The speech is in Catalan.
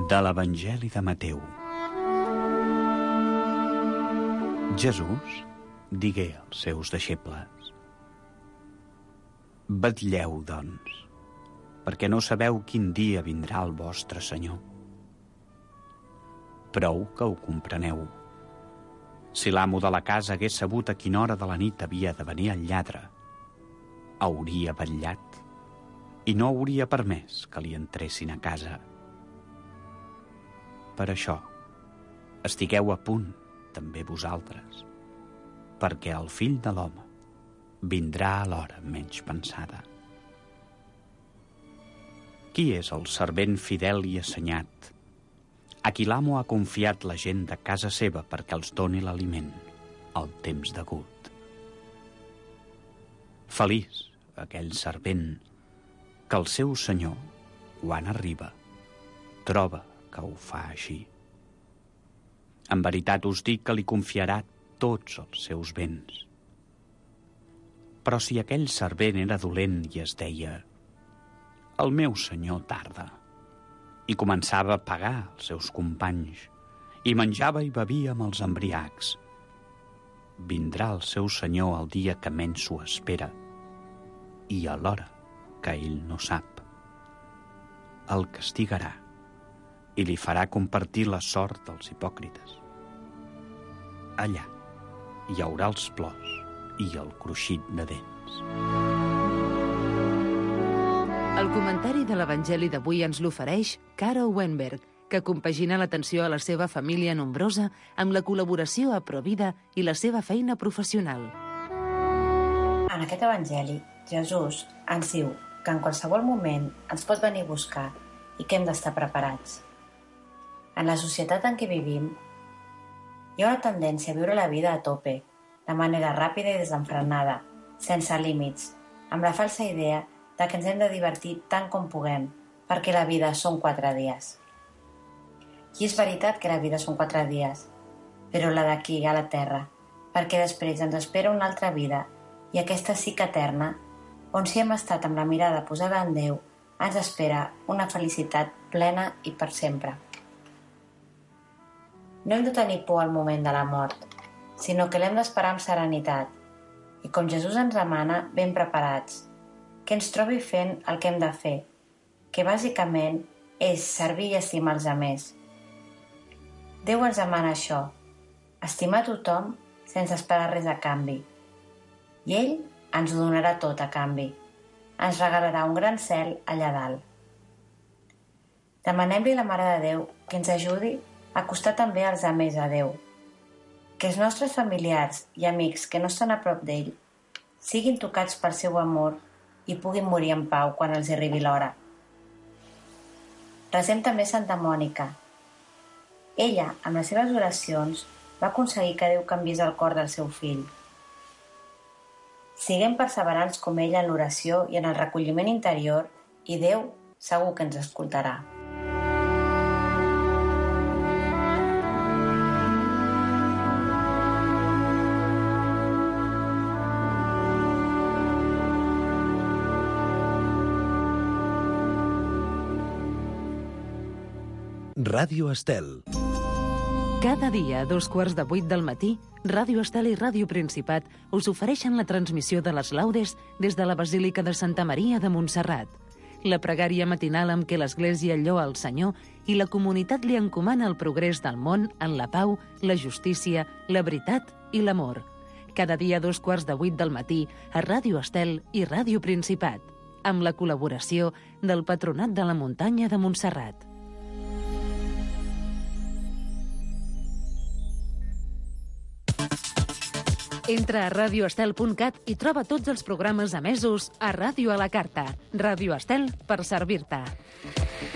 De l'Evangeli de Mateu. Jesús digué als seus deixebles: vetlleu, doncs, perquè no sabeu quin dia vindrà el vostre Senyor. Prou que ho compreneu. Si l'amo de la casa hagués sabut a quina hora de la nit havia de venir el lladre, hauria vetllat i no hauria permès que li entressin a casa. Per això, estigueu a punt, també vosaltres, perquè el Fill de l'Home vindrà a l'hora menys pensada. Qui és el servent fidel i assenyat, a qui l'amo ha confiat la gent de casa seva perquè els doni l'aliment al temps degut? Feliç aquell servent que el seu senyor, quan arriba, troba que ho fa així. En veritat us dic que li confiarà tots els seus béns. Però si aquell servent era dolent i es deia: el meu senyor tarda, i començava a pagar els seus companys, i menjava i bevia amb els embriacs, vindrà el seu senyor el dia que menys s'ho espera, i a l'hora que ell no sap. El castigarà i li farà compartir la sort dels hipòcrites. Allà hi haurà els plors i el cruixit de dents. El comentari de l'Evangeli d'avui ens l'ofereix Caro Wenberg, que compagina l'atenció a la seva família nombrosa amb la col·laboració a Provida i la seva feina professional. En aquest Evangeli, Jesús ens diu que en qualsevol moment ens pot venir a buscar i que hem d'estar preparats. En la societat en què vivim, hi ha una tendència a viure la vida a tope, de manera ràpida i desenfrenada, sense límits, amb la falsa idea de que ens hem de divertir tant com puguem, perquè la vida són 4 dies. I és veritat que la vida són 4 dies, però la d'aquí a la terra, perquè després ens espera una altra vida, i aquesta sí que eterna, on si hem estat amb la mirada posada en Déu, ens espera una felicitat plena i per sempre. No hem de tenir por al moment de la mort, sinó que l'hem d'esperar amb serenitat, i com Jesús ens demana, ben preparats, que ens trobi fent el que hem de fer, que bàsicament és servir i estimar els altres. Déu ens demana això, estimar tothom sense esperar res a canvi. I ell ens ho donarà tot a canvi. Ens regalarà un gran cel allà dalt. Demanem-li a la Mare de Déu que ens ajudi a acostar també els altres a Déu, que els nostres familiars i amics que no estan a prop d'ell siguin tocats pel seu amor i puguin morir en pau quan els arribi l'hora. Resem també Santa Mònica. Ella, amb les seves oracions, va aconseguir que Déu canviés el cor del seu fill. Siguem perseverants com ella en l'oració i en el recolliment interior, i Déu segur que ens escoltarà. Ràdio Estel. Cada dia a 7:45 del matí, Ràdio Estel i Ràdio Principat us ofereixen la transmissió de les laudes des de la Basílica de Santa Maria de Montserrat. La pregària matinal amb què l'Església lloa el Senyor i la comunitat li encomana el progrés del món en la pau, la justícia, la veritat i l'amor. Cada dia a 7:45 del matí a Ràdio Estel i Ràdio Principat, amb la col·laboració del Patronat de la Muntanya de Montserrat. Entra a radioestel.cat i troba tots els programes emesos a Ràdio a la Carta. Ràdio Estel per servir-te.